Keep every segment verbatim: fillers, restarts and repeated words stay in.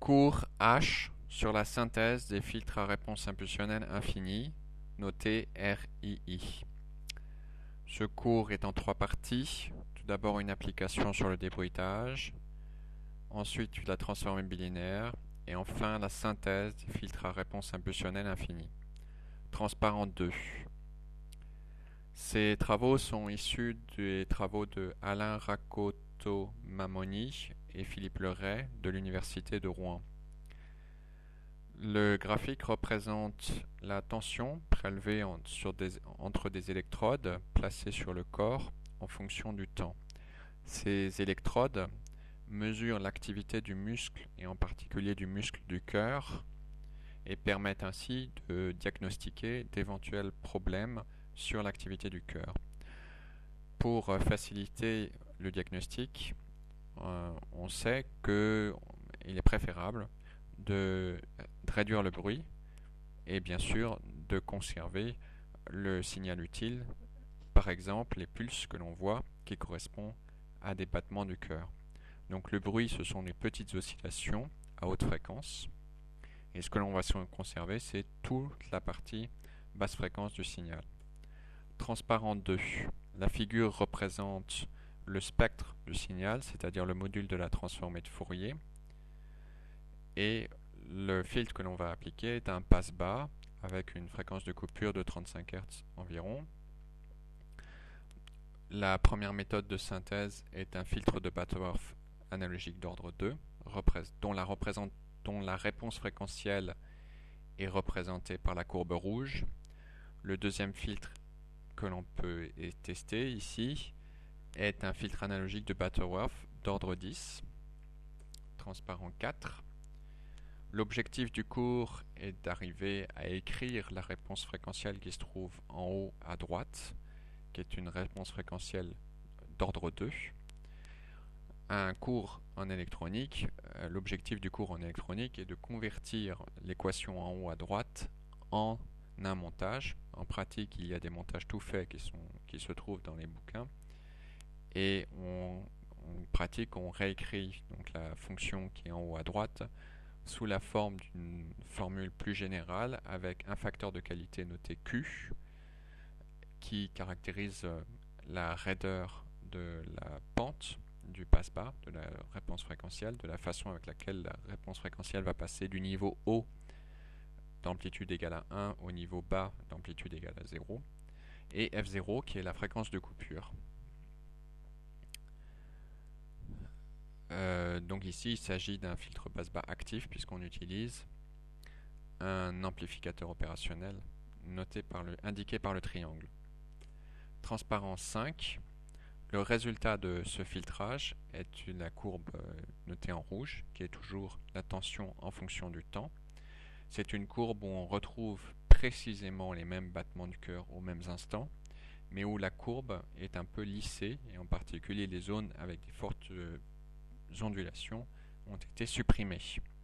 Cours H sur la synthèse des filtres à réponse impulsionnelle infinie, noté R I I. Ce cours est en trois parties. Tout d'abord une application sur le débruitage, ensuite la transformée bilinéaire et enfin la synthèse des filtres à réponse impulsionnelle infinie. Transparent deux. Ces travaux sont issus des travaux de Alain Rakotomamoni et Philippe Leray de l'Université de Rouen. Le graphique représente la tension prélevée en, sur des, entre des électrodes placées sur le corps en fonction du temps. Ces électrodes mesurent l'activité du muscle et en particulier du muscle du cœur et permettent ainsi de diagnostiquer d'éventuels problèmes sur l'activité du cœur. Pour faciliter le diagnostic, euh, on sait qu'il est préférable de, de réduire le bruit et bien sûr de conserver le signal utile, par exemple les pulses que l'on voit qui correspondent à des battements du cœur. Donc le bruit, ce sont les petites oscillations à haute fréquence et ce que l'on va conserver, c'est toute la partie basse fréquence du signal. Transparent deux. La figure représente le spectre du signal, c'est-à-dire le module de la transformée de Fourier. Et le filtre que l'on va appliquer est un passe-bas avec une fréquence de coupure de trente-cinq hertz environ. La première méthode de synthèse est un filtre de Butterworth analogique d'ordre deux, dont la, dont la réponse fréquentielle est représentée par la courbe rouge. Le deuxième filtre que l'on peut tester ici est un filtre analogique de Butterworth d'ordre dix, transparent quatre. L'objectif du cours est d'arriver à écrire la réponse fréquentielle qui se trouve en haut à droite, qui est une réponse fréquentielle d'ordre deux. Un cours en électronique, euh, l'objectif du cours en électronique est de convertir l'équation en haut à droite en un montage. En pratique, il y a des montages tout faits qui, sont, qui se trouvent dans les bouquins. Et on, en pratique, on réécrit donc la fonction qui est en haut à droite sous la forme d'une formule plus générale avec un facteur de qualité noté Q qui caractérise la raideur de la pente du passe-bas, de la réponse fréquentielle, de la façon avec laquelle la réponse fréquentielle va passer du niveau haut d'amplitude égale à un au niveau bas d'amplitude égale à zéro, et F zéro qui est la fréquence de coupure. Euh, donc ici il s'agit d'un filtre passe-bas actif puisqu'on utilise un amplificateur opérationnel noté par le, indiqué par le triangle. Transparence cinq. Le résultat de ce filtrage est la courbe notée en rouge qui est toujours la tension en fonction du temps. C'est une courbe où on retrouve précisément les mêmes battements du cœur aux mêmes instants, mais où la courbe est un peu lissée, et en particulier les zones avec des fortes ondulations ont été supprimées.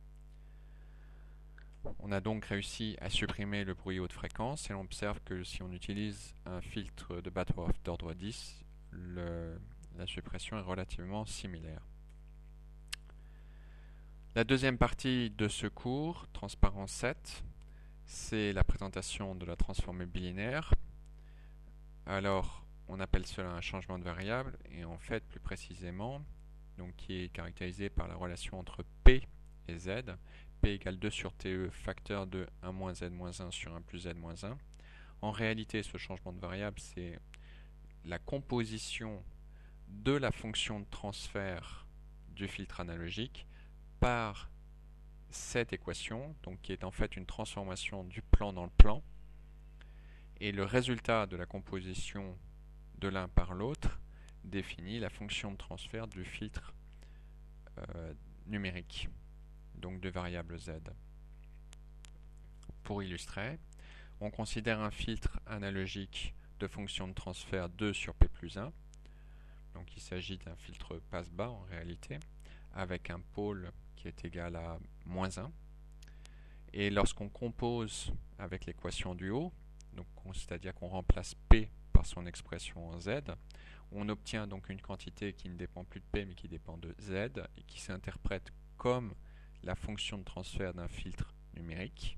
On a donc réussi à supprimer le bruit haute fréquence, et on observe que si on utilise un filtre de Butterworth d'ordre dix, le, la suppression est relativement similaire. La deuxième partie de ce cours, transparent sept, c'est la présentation de la transformée bilinéaire. Alors, on appelle cela un changement de variable, et en fait, plus précisément, donc qui est caractérisé par la relation entre P et Z. P égale deux sur T E, facteur de un moins Z moins un sur un plus Z moins un. En réalité, ce changement de variable, c'est la composition de la fonction de transfert du filtre analogique par cette équation, donc qui est en fait une transformation du plan dans le plan, et le résultat de la composition de l'un par l'autre définit la fonction de transfert du filtre euh, numérique, donc de variable Z. Pour illustrer, on considère un filtre analogique de fonction de transfert deux sur P plus un, donc il s'agit d'un filtre passe-bas en réalité, avec un pôle qui est égal à moins un. Et lorsqu'on compose avec l'équation du haut, donc c'est-à-dire qu'on remplace P par son expression en Z, on obtient donc une quantité qui ne dépend plus de P mais qui dépend de Z et qui s'interprète comme la fonction de transfert d'un filtre numérique.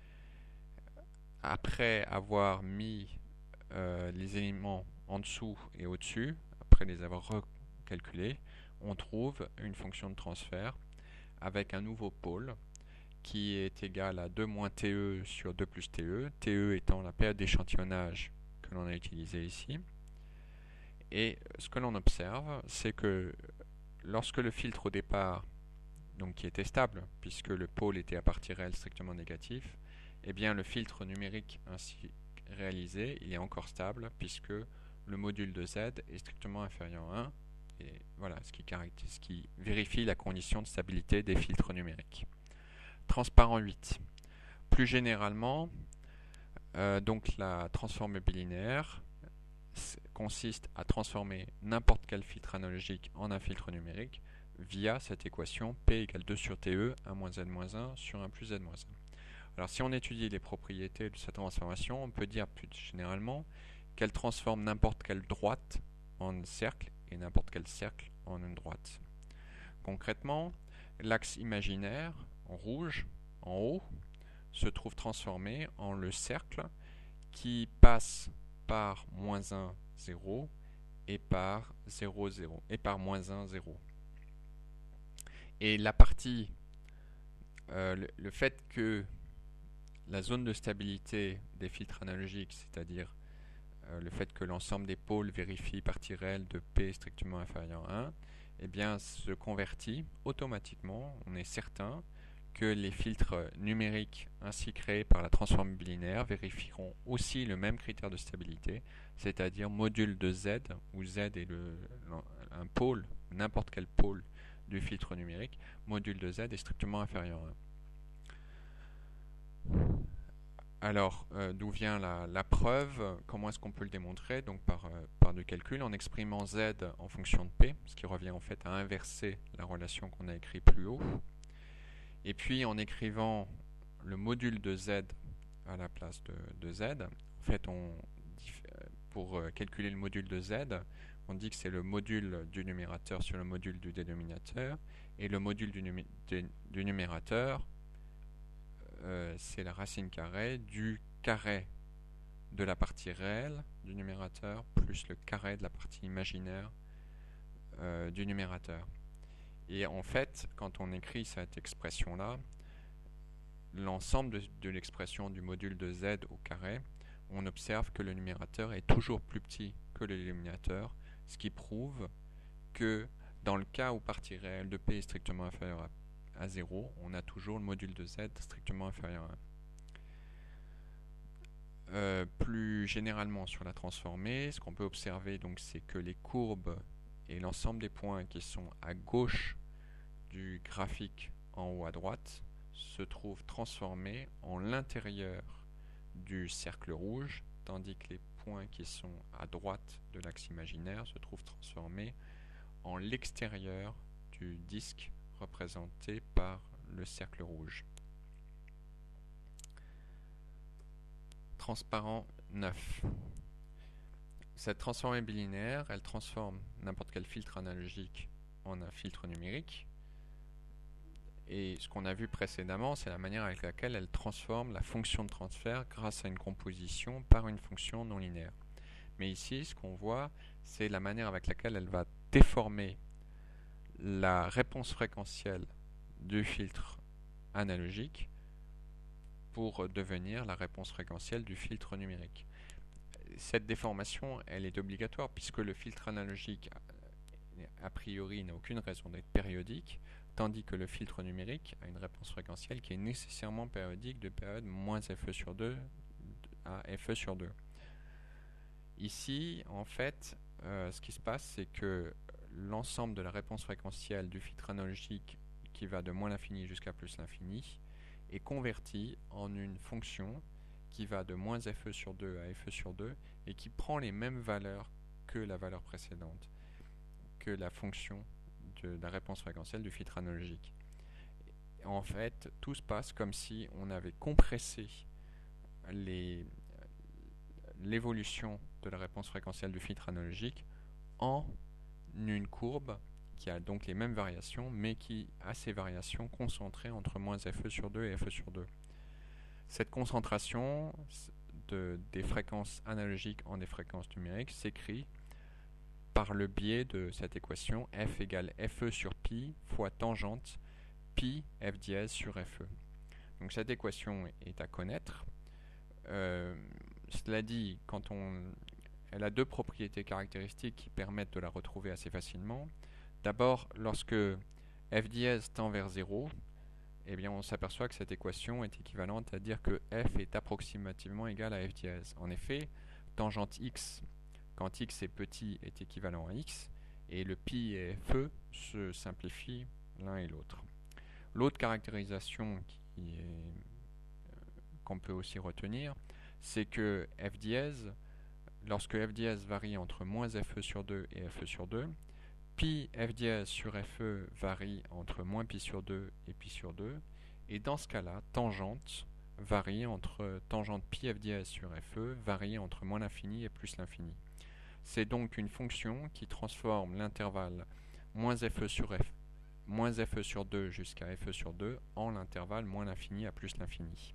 Après avoir mis euh, les éléments en dessous et au-dessus, après les avoir recalculés, on trouve une fonction de transfert avec un nouveau pôle qui est égal à deux moins T E sur deux plus T E, T E étant la période d'échantillonnage que l'on a utilisée ici. Et ce que l'on observe, c'est que lorsque le filtre au départ, donc qui était stable, puisque le pôle était à partie réelle strictement négatif, eh bien le filtre numérique ainsi réalisé, il est encore stable, puisque le module de Z est strictement inférieur à un, et voilà, ce qui, caractérise, ce qui vérifie la condition de stabilité des filtres numériques. Transparent huit. Plus généralement, euh, donc la transformée bilinéaire consiste à transformer n'importe quel filtre analogique en un filtre numérique via cette équation P égale deux sur T E, un moins Z moins un sur un plus Z moins un. Alors si on étudie les propriétés de cette transformation, on peut dire plus généralement qu'elle transforme n'importe quelle droite en cercle et n'importe quel cercle en une droite. Concrètement, l'axe imaginaire en rouge, en haut, se trouve transformé en le cercle qui passe par moins un, zéro et par zéro, zéro et par moins un, zéro. Et la partie, euh, le, le fait que la zone de stabilité des filtres analogiques, c'est-à-dire euh, le fait que l'ensemble des pôles vérifie partie réelle de P strictement inférieur à un, eh bien, se convertit automatiquement, on est certain, que les filtres numériques ainsi créés par la transformée bilinéaire vérifieront aussi le même critère de stabilité, c'est-à-dire module de Z, où Z est le, un pôle, n'importe quel pôle du filtre numérique, module de Z est strictement inférieur à un. Alors, euh, d'où vient la, la preuve? Comment est-ce qu'on peut le démontrer? Donc par, euh, par du calcul, en exprimant Z en fonction de P, ce qui revient en fait à inverser la relation qu'on a écrite plus haut. Et puis en écrivant le module de Z à la place de, de Z, en fait, on, pour calculer le module de Z, on dit que c'est le module du numérateur sur le module du dénominateur, et le module du, numé du numérateur, euh, c'est la racine carrée du carré de la partie réelle du numérateur plus le carré de la partie imaginaire euh, du numérateur. Et en fait, quand on écrit cette expression-là, l'ensemble de, de l'expression du module de Z au carré, on observe que le numérateur est toujours plus petit que le dénominateur, ce qui prouve que dans le cas où partie réelle de P est strictement inférieure à, à zéro, on a toujours le module de Z strictement inférieur à un. Euh, plus généralement sur la transformée, ce qu'on peut observer, donc, c'est que les courbes et l'ensemble des points qui sont à gauche du graphique en haut à droite se trouvent transformés en l'intérieur du cercle rouge, tandis que les points qui sont à droite de l'axe imaginaire se trouvent transformés en l'extérieur du disque représenté par le cercle rouge. Transparent neuf. Cette transformée bilinéaire, elle transforme n'importe quel filtre analogique en un filtre numérique. Et ce qu'on a vu précédemment, c'est la manière avec laquelle elle transforme la fonction de transfert grâce à une composition par une fonction non linéaire. Mais ici, ce qu'on voit, c'est la manière avec laquelle elle va déformer la réponse fréquentielle du filtre analogique pour devenir la réponse fréquentielle du filtre numérique. Cette déformation, elle est obligatoire puisque le filtre analogique, a priori, n'a aucune raison d'être périodique, tandis que le filtre numérique a une réponse fréquentielle qui est nécessairement périodique de période moins F E sur deux à F E sur deux. Ici, en fait, euh, ce qui se passe, c'est que l'ensemble de la réponse fréquentielle du filtre analogique qui va de moins l'infini jusqu'à plus l'infini est converti en une fonction qui va de moins F E sur deux à F E sur deux et qui prend les mêmes valeurs que la valeur précédente, que la fonction de la réponse fréquentielle du filtre analogique. En fait, tout se passe comme si on avait compressé l'évolution de la réponse fréquentielle du filtre analogique en une courbe qui a donc les mêmes variations, mais qui a ces variations concentrées entre moins F E sur deux et F E sur deux. Cette concentration de, des fréquences analogiques en des fréquences numériques s'écrit par le biais de cette équation F égale F E sur pi fois tangente pi F dièse sur F E. Donc cette équation est à connaître. Euh, cela dit, quand on, elle a deux propriétés caractéristiques qui permettent de la retrouver assez facilement. D'abord, lorsque F dièse tend vers zéro, eh bien on s'aperçoit que cette équation est équivalente à dire que F est approximativement égal à F dièse. En effet, tangente x, quand x est petit, est équivalent à x, et le pi et F E se simplifient l'un et l'autre. L'autre caractérisation qui est, euh, qu'on peut aussi retenir, c'est que F dièse, lorsque F dièse varie entre moins F E sur deux et F E sur deux, pi F dièse sur F E varie entre moins pi sur deux et pi sur deux, et dans ce cas-là, tangente varie entre tangente pi F dièse sur F E varie entre moins l'infini et plus l'infini. C'est donc une fonction qui transforme l'intervalle moins F E sur F, moins F E sur deux jusqu'à F E sur deux en l'intervalle moins l'infini à plus l'infini.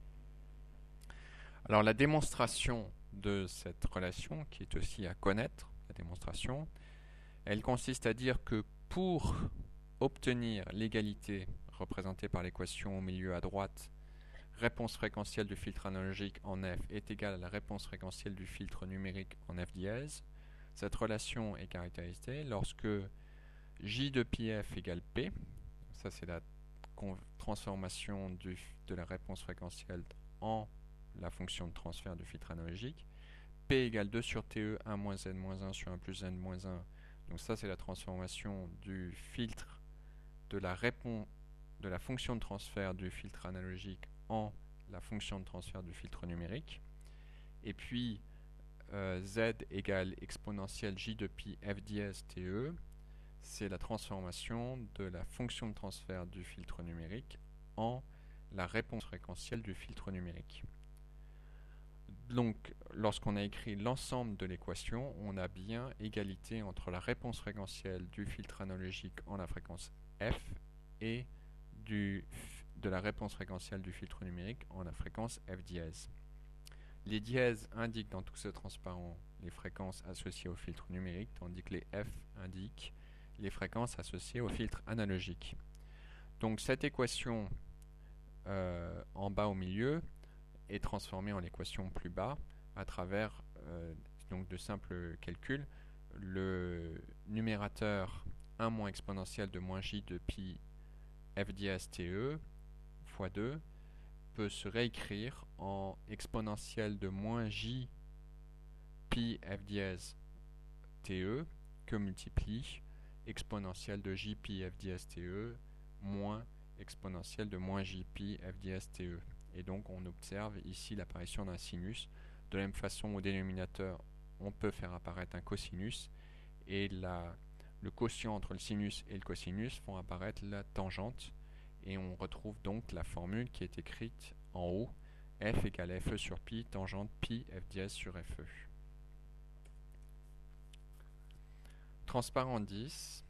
Alors la démonstration de cette relation, qui est aussi à connaître, la démonstration, elle consiste à dire que pour obtenir l'égalité représentée par l'équation au milieu à droite, réponse fréquentielle du filtre analogique en F est égale à la réponse fréquentielle du filtre numérique en F dièse. Cette relation est caractérisée lorsque J de pi F égale P, ça c'est la transformation du, de la réponse fréquentielle en la fonction de transfert du filtre analogique, P égale deux sur T E, un moins N moins un sur un plus N moins un, donc ça c'est la transformation du filtre de la, réponse, de la fonction de transfert du filtre analogique en la fonction de transfert du filtre numérique, et puis euh, Z égale exponentielle J de pi F dièse T E, c'est la transformation de la fonction de transfert du filtre numérique en la réponse fréquentielle du filtre numérique. Donc, lorsqu'on a écrit l'ensemble de l'équation, on a bien égalité entre la réponse fréquentielle du filtre analogique en la fréquence F et du, de la réponse fréquentielle du filtre numérique en la fréquence F dièse. Les dièses indiquent dans tout ce transparent les fréquences associées au filtre numérique, tandis que les F indiquent les fréquences associées au filtre analogique. Donc cette équation euh, en bas au milieu est transformée en l'équation plus bas à travers euh, donc de simples calculs. Le numérateur un moins exponentielle de moins j de pi f dièse Te fois deux peut se réécrire en exponentielle de moins j pi f dièse Te que multiplie exponentielle de j pi f dièse Te moins exponentielle de moins j pi f dièse Te. Et donc on observe ici l'apparition d'un sinus. De la même façon, au dénominateur, on peut faire apparaître un cosinus, et la, le quotient entre le sinus et le cosinus font apparaître la tangente, et on retrouve donc la formule qui est écrite en haut, f égale fe sur pi, tangente pi f dièse sur fe. Transparent dix,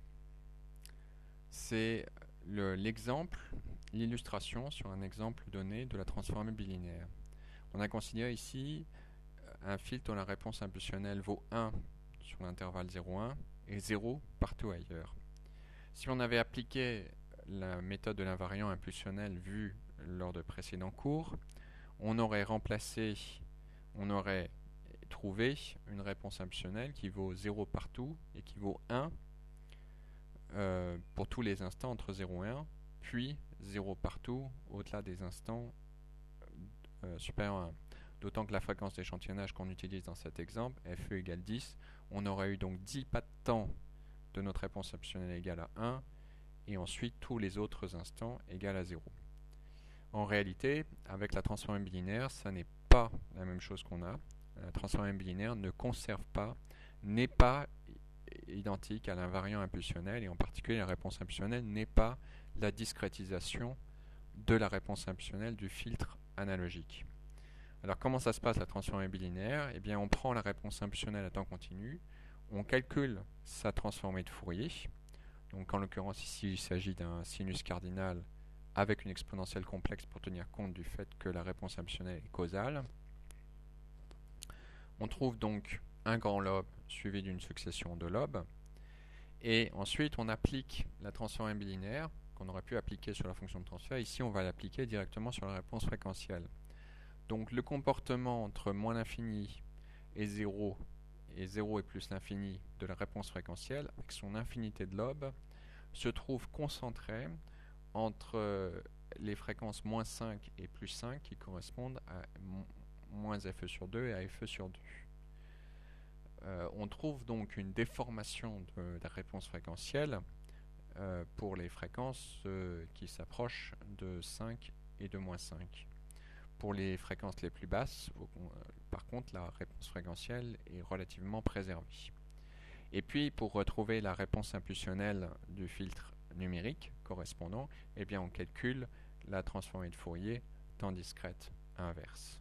c'est l'exemple, l'illustration sur un exemple donné de la transformée bilinéaire. On a considéré ici un filtre dont la réponse impulsionnelle vaut un sur l'intervalle zéro un et zéro partout ailleurs. Si on avait appliqué la méthode de l'invariant impulsionnel vue lors de précédents cours, on aurait remplacé, on aurait trouvé une réponse impulsionnelle qui vaut zéro partout et qui vaut un euh, pour tous les instants entre zéro et un, puis zéro partout au-delà des instants euh, supérieurs à un. D'autant que la fréquence d'échantillonnage qu'on utilise dans cet exemple, Fe égale dix, on aurait eu donc dix pas de temps de notre réponse impulsionnelle égale à un, et ensuite tous les autres instants égale à zéro. En réalité, avec la transformée bilinéaire, ça n'est pas la même chose qu'on a. La transformée bilinéaire ne conserve pas, n'est pas identique à l'invariant impulsionnel, et en particulier la réponse impulsionnelle n'est pas la discrétisation de la réponse impulsionnelle du filtre analogique. Alors comment ça se passe la transformée bilinéaire? Eh bien on prend la réponse impulsionnelle à temps continu, on calcule sa transformée de Fourier, Donc en l'occurrence ici il s'agit d'un sinus cardinal avec une exponentielle complexe pour tenir compte du fait que la réponse impulsionnelle est causale. On trouve donc un grand lobe suivi d'une succession de lobes. Et ensuite, on applique la transformée bilinéaire qu'on aurait pu appliquer sur la fonction de transfert. Ici, on va l'appliquer directement sur la réponse fréquentielle. Donc, le comportement entre moins l'infini et zéro, et zéro et plus l'infini de la réponse fréquentielle, avec son infinité de lobes, se trouve concentré entre les fréquences moins cinq et plus cinq qui correspondent à moins F E sur deux et à F E sur deux. Euh, on trouve donc une déformation de la réponse fréquentielle euh, pour les fréquences euh, qui s'approchent de cinq et de moins cinq. Pour les fréquences les plus basses, euh, par contre, la réponse fréquentielle est relativement préservée. Et puis, pour retrouver la réponse impulsionnelle du filtre numérique correspondant, eh bien, on calcule la transformée de Fourier temps discrète inverse.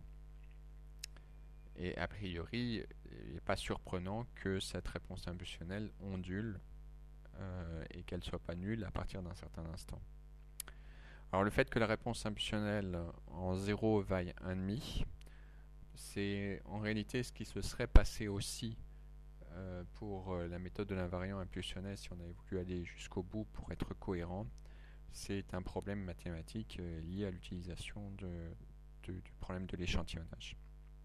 Et a priori, il n'est pas surprenant que cette réponse impulsionnelle ondule euh, et qu'elle ne soit pas nulle à partir d'un certain instant. Alors le fait que la réponse impulsionnelle en zéro vaille un virgule cinq, c'est en réalité ce qui se serait passé aussi euh, pour la méthode de l'invariant impulsionnel si on avait voulu aller jusqu'au bout pour être cohérent. C'est un problème mathématique euh, lié à l'utilisation de, de, du problème de l'échantillonnage.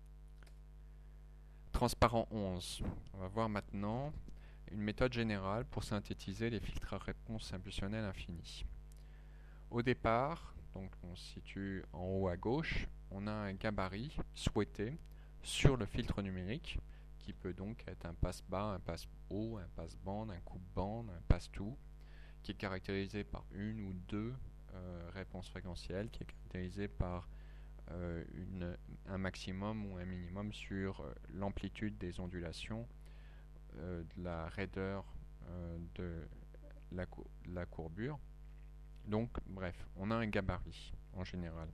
Transparent onze. On va voir maintenant une méthode générale pour synthétiser les filtres à réponse impulsionnelle infinie. Au départ, donc on se situe en haut à gauche, on a un gabarit souhaité sur le filtre numérique qui peut donc être un passe-bas, un passe-haut, un passe-bande, un coupe-bande, un passe-tout, qui est caractérisé par une ou deux euh, réponses fréquentielles, qui est caractérisé par euh, une, un maximum ou un minimum sur euh, l'amplitude des ondulations, euh, de la raideur euh, de la, la courbure. Donc, bref, on a un gabarit en général.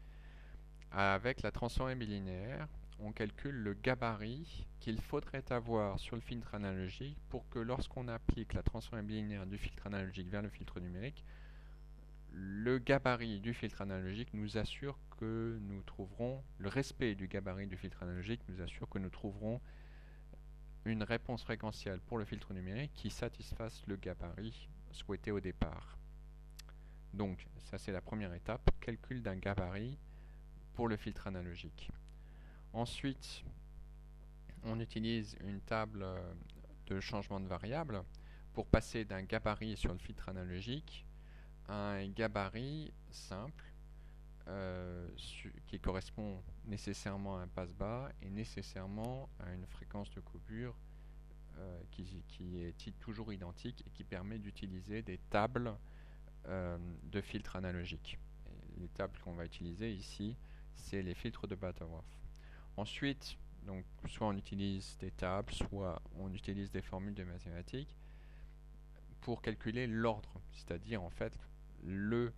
Avec la transformée bilinéaire, on calcule le gabarit qu'il faudrait avoir sur le filtre analogique pour que lorsqu'on applique la transformée bilinéaire du filtre analogique vers le filtre numérique, le gabarit du filtre analogique nous assure que nous trouverons, le respect du gabarit du filtre analogique nous assure que nous trouverons une réponse fréquentielle pour le filtre numérique qui satisfasse le gabarit souhaité au départ. Donc, ça c'est la première étape, calcul d'un gabarit pour le filtre analogique. Ensuite, on utilise une table de changement de variable pour passer d'un gabarit sur le filtre analogique à un gabarit simple euh, qui correspond nécessairement à un passe-bas et nécessairement à une fréquence de coupure euh, qui, qui est toujours identique et qui permet d'utiliser des tables euh, de filtres analogiques. Et les tables qu'on va utiliser ici, c'est les filtres de Butterworth. Ensuite, donc, soit on utilise des tables, soit on utilise des formules de mathématiques pour calculer l'ordre, c'est-à-dire en fait le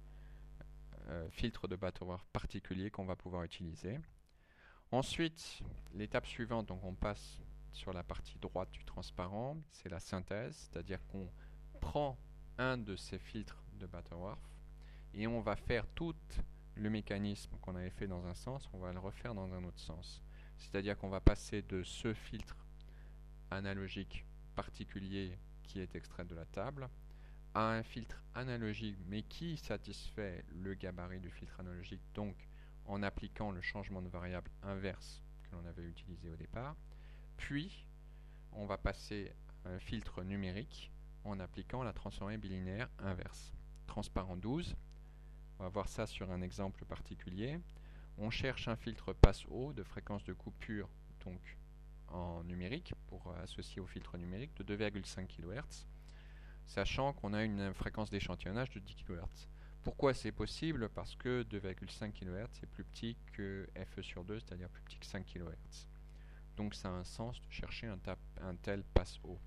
euh, filtre de Butterworth particulier qu'on va pouvoir utiliser. Ensuite, l'étape suivante, donc on passe sur la partie droite du transparent, c'est la synthèse, c'est-à-dire qu'on prend un de ces filtres de Butterworth et on va faire tout le mécanisme qu'on avait fait dans un sens, on va le refaire dans un autre sens. C'est-à-dire qu'on va passer de ce filtre analogique particulier qui est extrait de la table à un filtre analogique mais qui satisfait le gabarit du filtre analogique, donc en appliquant le changement de variable inverse que l'on avait utilisé au départ. Puis on va passer à un filtre numérique en appliquant la transformée bilinéaire inverse. Transparent douze, on va voir ça sur un exemple particulier. On cherche un filtre passe-haut de fréquence de coupure donc en numérique pour associer au filtre numérique de deux virgule cinq kilohertz, sachant qu'on a une fréquence d'échantillonnage de dix kilohertz. Pourquoi c'est possible? Parce que deux virgule cinq kilohertz est plus petit que F E sur deux, c'est-à-dire plus petit que cinq kilohertz. Donc ça a un sens de chercher un, un tel passe-haut.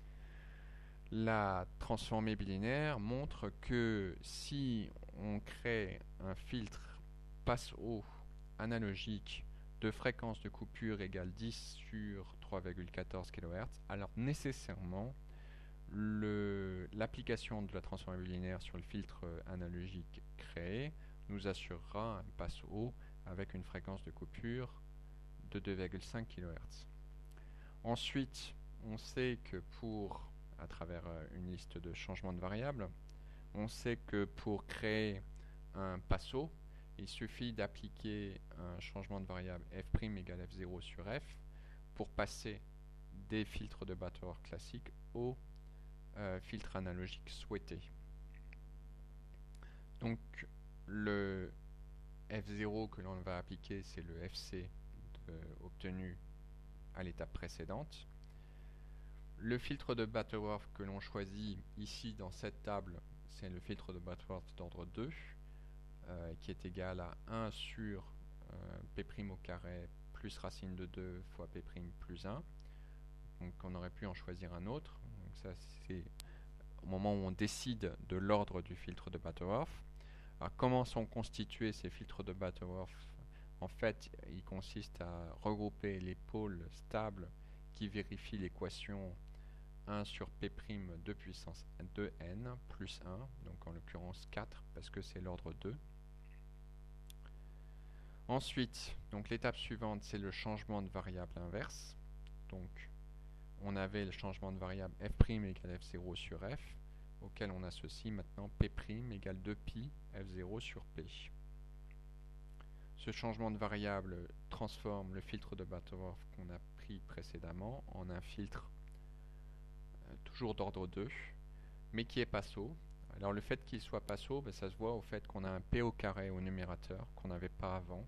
La transformée bilinéaire montre que si on crée un filtre passe-haut analogique de fréquence de coupure égale dix sur trois virgule quatorze kilohertz, alors nécessairement le, l'application de la transformée linéaire sur le filtre analogique créé nous assurera un passe haut avec une fréquence de coupure de deux virgule cinq kilohertz. Ensuite, on sait que pour, à travers une liste de changements de variables, on sait que pour créer un passe haut, il suffit d'appliquer un changement de variable f' égale f zéro sur f pour passer des filtres de Butterworth classiques au euh, filtre analogique souhaité. Donc le f zéro que l'on va appliquer, c'est le fc de, obtenu à l'étape précédente. Le filtre de Butterworth que l'on choisit ici dans cette table, c'est le filtre de Butterworth d'ordre deux, euh, qui est égal à un sur euh, p' au carré plus racine de deux fois p' plus un. Donc on aurait pu en choisir un autre. Donc ça, c'est au moment où on décide de l'ordre du filtre de Butterworth. Alors comment sont constitués ces filtres de Butterworth? En fait, il consiste à regrouper les pôles stables qui vérifient l'équation un sur p' de puissance deux n plus un, donc en l'occurrence quatre parce que c'est l'ordre deux. Ensuite, donc l'étape suivante, c'est le changement de variable inverse. Donc on avait le changement de variable f' égale f zéro sur f, auquel on associe maintenant p' égale deux pi f zéro sur p. Ce changement de variable transforme le filtre de Butterworth qu'on a pris précédemment en un filtre euh, toujours d'ordre deux, mais qui est passo. Alors le fait qu'il soit passo, ben, ça se voit au fait qu'on a un p au carré au numérateur qu'on n'avait pas avant.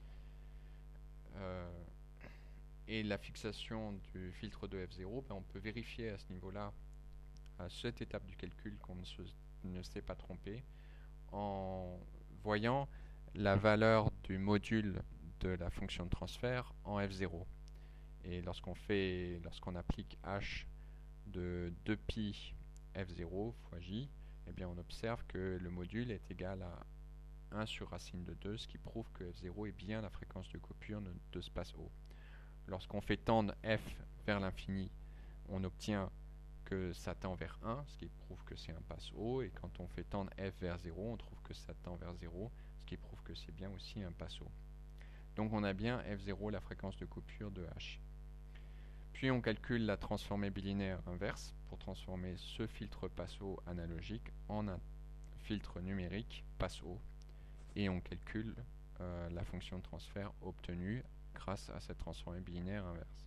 Euh, et la fixation du filtre de f zéro, ben, on peut vérifier à ce niveau-là, à cette étape du calcul, qu'on ne, se, ne s'est pas trompé, en voyant la valeur du module de la fonction de transfert en f zéro. Et lorsqu'on fait, lorsqu'on applique h de deux pi f zéro fois j, eh bien on observe que le module est égal à un sur racine de deux, ce qui prouve que f zéro est bien la fréquence de coupure de ce passe haut. Lorsqu'on fait tendre f vers l'infini, on obtient que ça tend vers un, ce qui prouve que c'est un passe haut, et quand on fait tendre f vers zéro, on trouve que ça tend vers zéro, ce qui prouve que c'est bien aussi un passe haut. Donc on a bien f zéro, la fréquence de coupure de h. Puis on calcule la transformée bilinéaire inverse pour transformer ce filtre passe haut analogique en un filtre numérique passe haut, et on calcule euh, la fonction de transfert obtenue grâce à cette transformée bilinéaire inverse.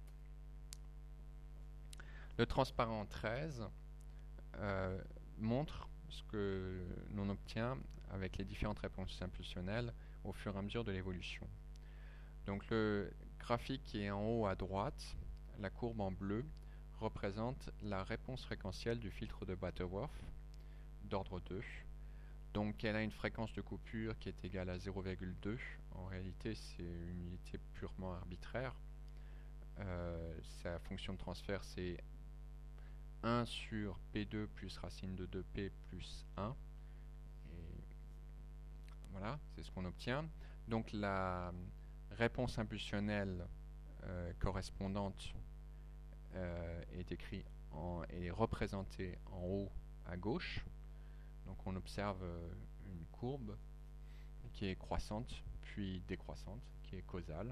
Le transparent treize euh, montre ce que l'on obtient avec les différentes réponses impulsionnelles au fur et à mesure de l'évolution. Donc le graphique qui est en haut à droite, la courbe en bleu, représente la réponse fréquentielle du filtre de Butterworth d'ordre deux. Donc elle a une fréquence de coupure qui est égale à zéro virgule deux. En réalité, c'est une unité purement arbitraire. Euh, sa fonction de transfert, c'est un sur p deux plus racine de deux p plus un. Et voilà, c'est ce qu'on obtient. Donc la réponse impulsionnelle euh, correspondante euh, est écrite en, est représentée en haut à gauche. Donc on observe euh, une courbe qui est croissante puis décroissante, qui est causale,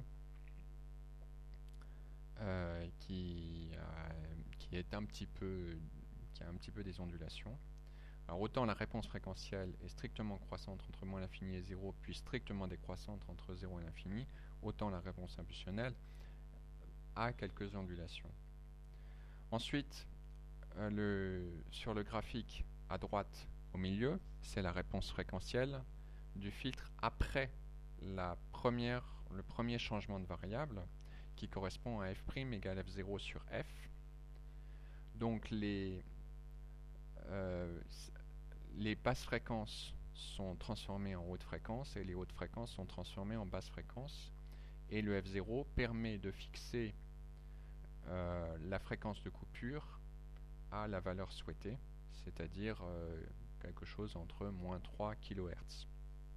euh, qui, euh, qui est un petit peu qui a un petit peu des ondulations. Alors autant la réponse fréquentielle est strictement croissante entre moins l'infini et zéro, puis strictement décroissante entre zéro et l'infini, autant la réponse impulsionnelle a quelques ondulations. Ensuite, euh, le, sur le graphique à droite au milieu, c'est la réponse fréquentielle du filtre après la première, le premier changement de variable qui correspond à f' égale f zéro sur f. Donc les, euh, les basses fréquences sont transformées en hautes fréquences et les hautes fréquences sont transformées en basses fréquences. Et le f zéro permet de fixer euh, la fréquence de coupure à la valeur souhaitée, c'est-à-dire euh, quelque chose entre moins trois kilohertz.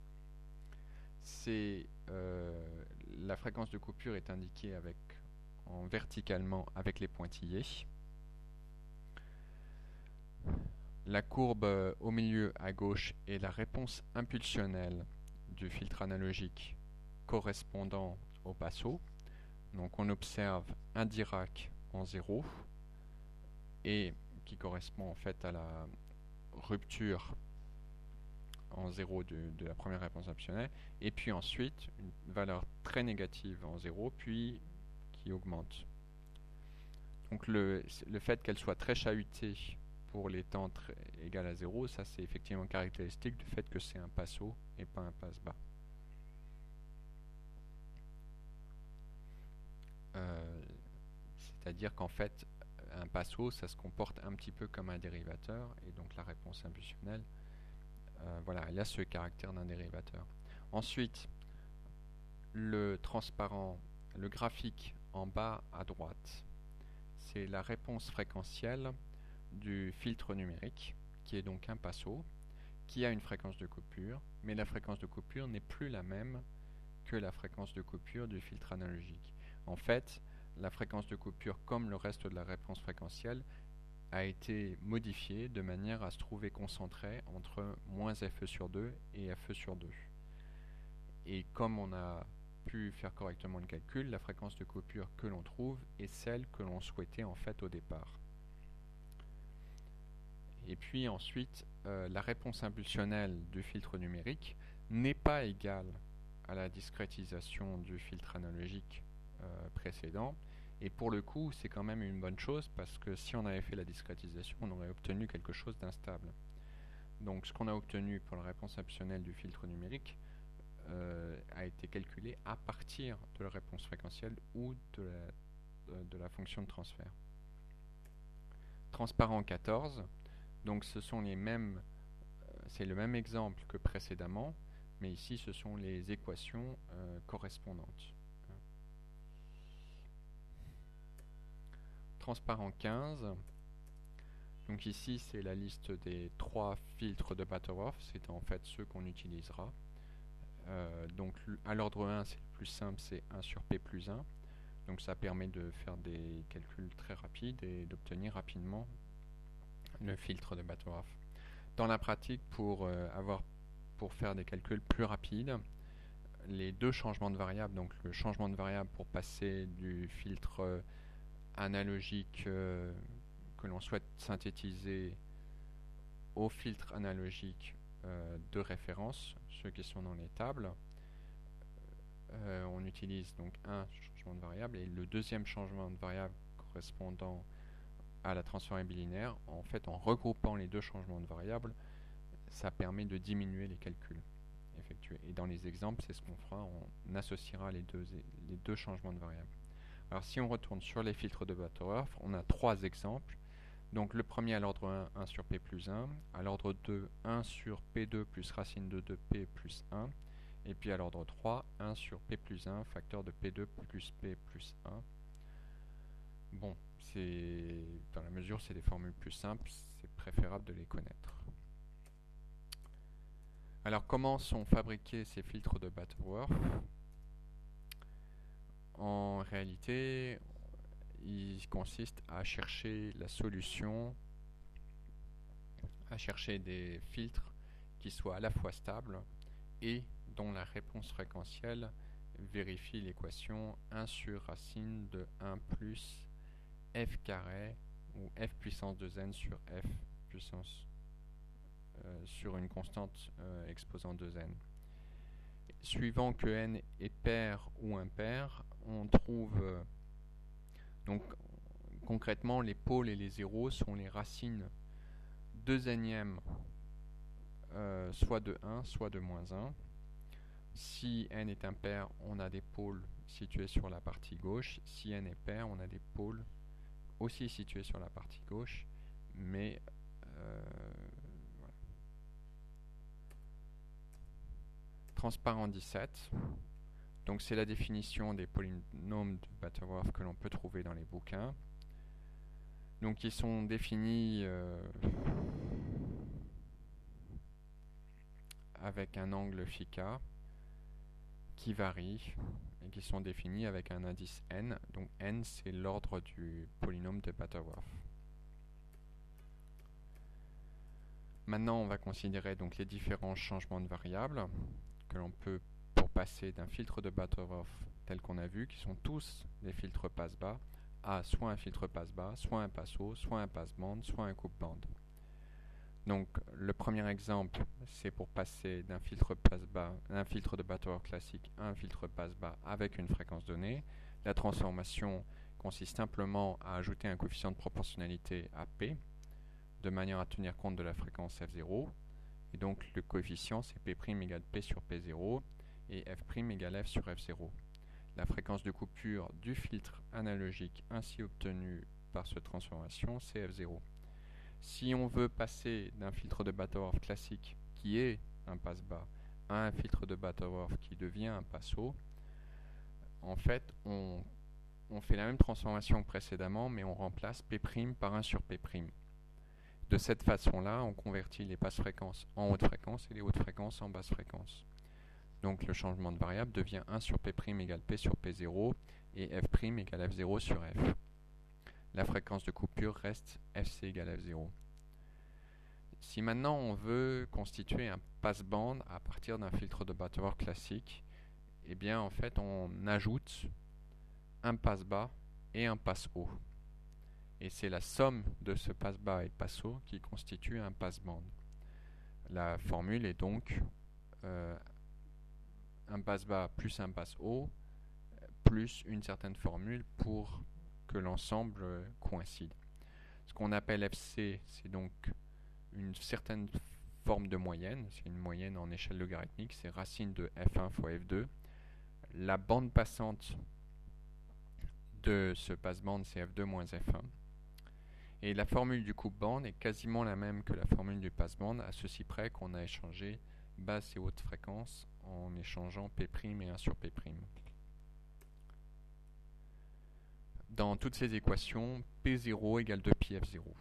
C'est, euh, la fréquence de coupure est indiquée avec, en verticalement avec les pointillés. la courbe euh, au milieu à gauche est la réponse impulsionnelle du filtre analogique correspondant au passo. Donc on observe un Dirac en zéro et qui correspond en fait à la rupture en zéro de, de la première réponse impulsionnelle, et puis ensuite une valeur très négative en zéro, puis qui augmente. Donc le, le fait qu'elle soit très chahutée pour les temps très, égal à zéro, ça c'est effectivement caractéristique du fait que c'est un passo et pas un passe-bas. Euh, C'est-à-dire qu'en fait, un passo, ça se comporte un petit peu comme un dérivateur, et donc la réponse impulsionnelle, euh, voilà, elle a ce caractère d'un dérivateur. Ensuite, le transparent, le graphique en bas à droite, c'est la réponse fréquentielle du filtre numérique, qui est donc un passo, qui a une fréquence de coupure, mais la fréquence de coupure n'est plus la même que la fréquence de coupure du filtre analogique. En fait, la fréquence de coupure, comme le reste de la réponse fréquentielle, a été modifiée de manière à se trouver concentrée entre moins F E sur deux et F E sur deux. Et comme on a pu faire correctement le calcul, la fréquence de coupure que l'on trouve est celle que l'on souhaitait en fait au départ. Et puis ensuite, euh, la réponse impulsionnelle du filtre numérique n'est pas égale à la discrétisation du filtre analogique euh, précédent. Et pour le coup, c'est quand même une bonne chose parce que si on avait fait la discrétisation, on aurait obtenu quelque chose d'instable. Donc ce qu'on a obtenu pour la réponse impulsionnelle du filtre numérique euh, a été calculé à partir de la réponse fréquentielle ou de la, de, de la fonction de transfert. Transparent quatorze, donc ce sont les mêmes, euh, c'est le même exemple que précédemment, mais ici ce sont les équations euh, correspondantes. Transparent quinze, donc ici c'est la liste des trois filtres de Butterworth, c'est en fait ceux qu'on utilisera. Euh, donc à l'ordre un, c'est le plus simple, c'est un sur P plus un, donc ça permet de faire des calculs très rapides et d'obtenir rapidement le filtre de Butterworth. Dans la pratique, pour, euh, avoir, pour faire des calculs plus rapides, les deux changements de variables, donc le changement de variable pour passer du filtre euh, analogique euh, que l'on souhaite synthétiser au filtre analogique euh, de référence, ceux qui sont dans les tables, euh, on utilise donc un changement de variable et le deuxième changement de variable correspondant à la transformée bilinéaire, en fait en regroupant les deux changements de variables, ça permet de diminuer les calculs effectués. Et dans les exemples, c'est ce qu'on fera, on associera les deux, les deux changements de variables. Alors si on retourne sur les filtres de Butterworth, on a trois exemples. Donc le premier à l'ordre un, un sur P plus un, à l'ordre deux, un sur P deux plus racine de deux P plus un, et puis à l'ordre trois, un sur P plus un, facteur de P deux plus P plus un. Bon, c'est dans la mesure c'est des formules plus simples, c'est préférable de les connaître. Alors comment sont fabriqués ces filtres de Butterworth? En réalité, il consiste à chercher la solution, à chercher des filtres qui soient à la fois stables et dont la réponse fréquentielle vérifie l'équation un sur racine de un plus f carré ou f puissance deux n sur f puissance euh, sur une constante euh, exposant deux n. Suivant que n est pair ou impair, on trouve euh, donc concrètement les pôles et les zéros sont les racines deux énièmes euh, soit de un soit de moins un. Si n est impair, on a des pôles situés sur la partie gauche. Si n est pair, on a des pôles aussi situés sur la partie gauche, mais euh, voilà. Transparent dix-sept, donc c'est la définition des polynômes de Butterworth que l'on peut trouver dans les bouquins. Donc ils sont définis euh, avec un angle φ qui varie et qui sont définis avec un indice n. Donc n c'est l'ordre du polynôme de Butterworth. Maintenant, on va considérer donc les différents changements de variables que l'on peut pour passer d'un filtre de Butterworth tel qu'on a vu, qui sont tous des filtres passe-bas, à soit un filtre passe-bas, soit un passe-haut, soit un passe-bande, soit un coupe-bande. Donc le premier exemple, c'est pour passer d'un filtre passe-bas, d'un filtre de Butterworth classique à un filtre passe-bas avec une fréquence donnée. La transformation consiste simplement à ajouter un coefficient de proportionnalité à P, de manière à tenir compte de la fréquence F zéro. Et donc le coefficient, c'est P' égale P sur P zéro et F' égale F sur F zéro. La fréquence de coupure du filtre analogique ainsi obtenu par cette transformation, c'est F zéro. Si on veut passer d'un filtre de Butterworth classique qui est un passe-bas à un filtre de Butterworth qui devient un passe-haut, en fait, on, on fait la même transformation que précédemment, mais on remplace P' par un sur P'. De cette façon-là, on convertit les basses fréquences en haute fréquence et les hautes fréquences en basse fréquence. Donc le changement de variable devient un sur P' égale P sur P zéro et F' égale F zéro sur F. La fréquence de coupure reste F C égale F zéro. Si maintenant on veut constituer un passe-bande à partir d'un filtre de Butterworth classique, eh bien en fait on ajoute un passe-bas et un passe-haut. Et c'est la somme de ce passe-bas et passe-haut qui constitue un passe-bande. La formule est donc euh, un passe-bas plus un passe-haut plus une certaine formule pour que l'ensemble coïncide. Ce qu'on appelle F C, c'est donc une certaine forme de moyenne, c'est une moyenne en échelle logarithmique, c'est racine de F un fois F deux. La bande passante de ce passe-bande, c'est F deux moins F un. Et la formule du coupe-bande est quasiment la même que la formule du passe-bande, à ceci près qu'on a échangé basse et haute fréquence en échangeant P' et un sur P'. Dans toutes ces équations, P zéro égale deux pi F zéro.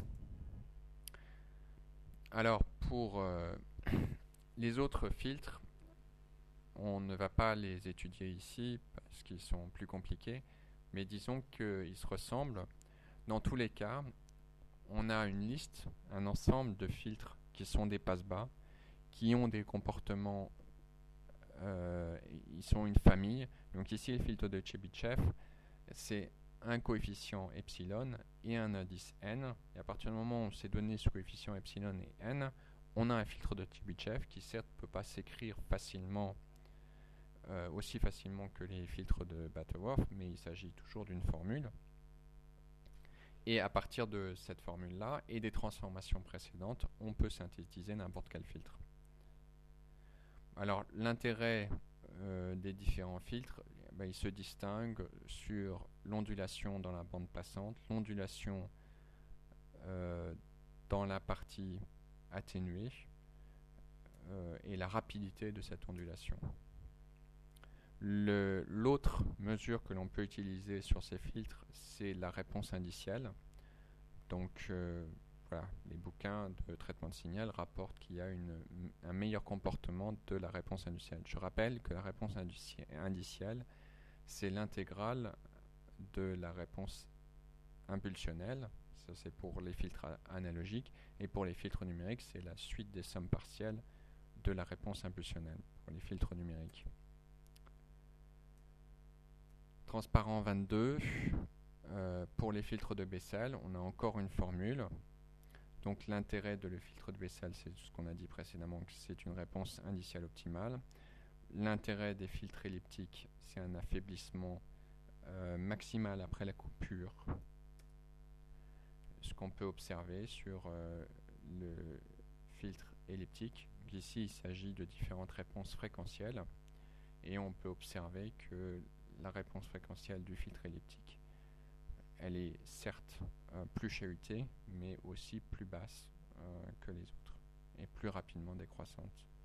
Alors, pour euh, les autres filtres, on ne va pas les étudier ici parce qu'ils sont plus compliqués, mais disons qu'ils se ressemblent. Dans tous les cas, on a une liste, un ensemble de filtres qui sont des passe-bas, qui ont des comportements, euh, ils sont une famille. Donc ici, le filtre de Chebyshev, c'est un coefficient epsilon et un indice n. Et à partir du moment où on s'est donné ce coefficient epsilon et n, on a un filtre de Chebyshev qui certes ne peut pas s'écrire facilement, euh, aussi facilement que les filtres de Butterworth, mais il s'agit toujours d'une formule. Et à partir de cette formule-là et des transformations précédentes, on peut synthétiser n'importe quel filtre. Alors l'intérêt euh, des différents filtres, ben, il se distingue sur l'ondulation dans la bande passante, l'ondulation euh, dans la partie atténuée euh, et la rapidité de cette ondulation. L'autre mesure que l'on peut utiliser sur ces filtres, c'est la réponse indicielle. Donc euh, voilà, les bouquins de traitement de signal rapportent qu'il y a une, un meilleur comportement de la réponse indicielle. Je rappelle que la réponse indicielle, c'est l'intégrale de la réponse impulsionnelle. Ça, c'est pour les filtres analogiques. Et pour les filtres numériques, c'est la suite des sommes partielles de la réponse impulsionnelle pour les filtres numériques. Transparent vingt-deux, euh, pour les filtres de Bessel, on a encore une formule. Donc l'intérêt de le filtre de Bessel, c'est ce qu'on a dit précédemment, que c'est une réponse indicielle optimale. L'intérêt des filtres elliptiques, c'est un affaiblissement euh, maximal après la coupure. Ce qu'on peut observer sur euh, le filtre elliptique. Ici, il s'agit de différentes réponses fréquentielles. Et on peut observer que la réponse fréquentielle du filtre elliptique, elle est certes euh, plus chahutée, mais aussi plus basse euh, que les autres, et plus rapidement décroissante.